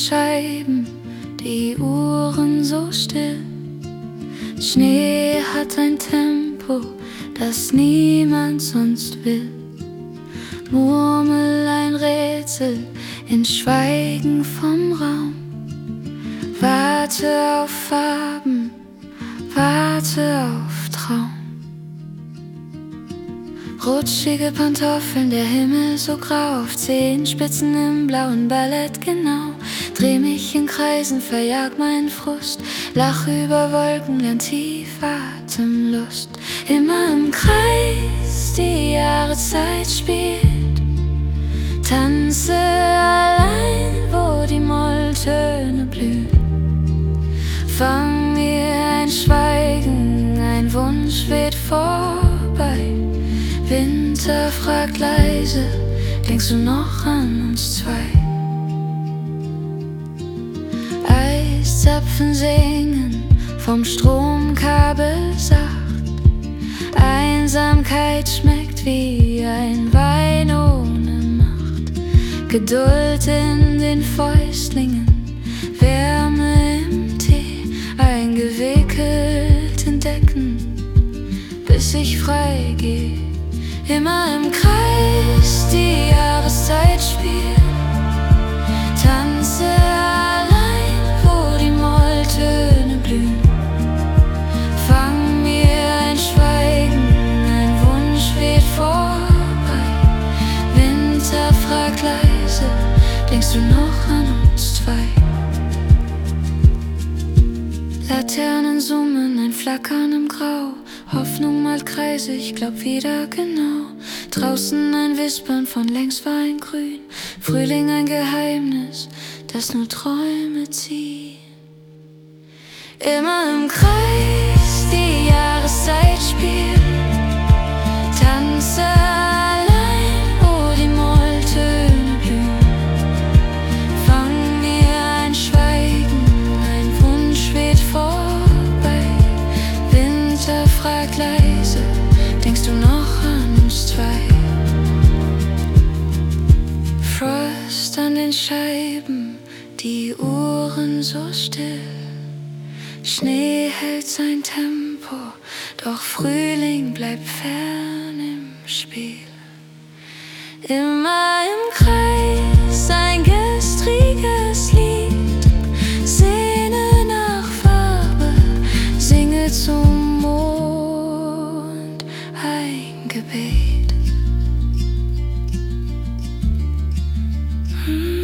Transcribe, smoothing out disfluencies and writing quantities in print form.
Scheiben, die Uhren so still. Schnee hat ein Tempo, das niemand sonst will. Murmel ein Rätsel in Schweigen vom Raum. Warte auf Farben, warte auf Traum. Rutschige Pantoffeln, der Himmel so grau, auf Zehenspitzen im blauen Ballett genau. Dreh mich in Kreisen, verjag meinen Frust, lach über Wolken, lern tief Atemlust. Immer im Kreis, die Jahreszeit spielt, tanze allein, wo die Molltöne blühen. Fang mir ein Schweigen, ein Wunsch weht vorbei. Winter fragt leise, denkst du noch an uns zwei? Eiszapfen singen, vom Stromkabel sacht. Einsamkeit schmeckt wie ein Wein ohne Macht. Geduld in den Fäustlingen, Wärme im Tee, eingewickelt in Decken, bis ich frei geh. Immer im Kreis, die Jahreszeit spielt, tanze allein, wo die Molltöne blühen. Fang mir ein Schweigen, ein Wunsch weht vorbei. Winter fragt leise, denkst du noch an uns zwei? Laternen summen, ein Flackern im Grau. Hoffnung malt Kreise, ich glaub wieder genau. Draußen ein Wispern, von längst war ein Grün. Frühling ein Geheimnis, das nur Träume ziehen. Immer im Kreis, die Jahreszeit spielt, tanze allein, wo die Molltöne blühen. Fang mir ein Schweigen, ein Wunsch weht vorbei. Winter fragt leise, denkst du noch an uns zwei? Frost an den Scheiben, die Uhren so still. Schnee hält sein Tempo, doch Frühling bleibt fern im Spiel. Immer im Kreis ein gestriges Lied, sehne nach Farbe, singe zum Mond ein Gebet.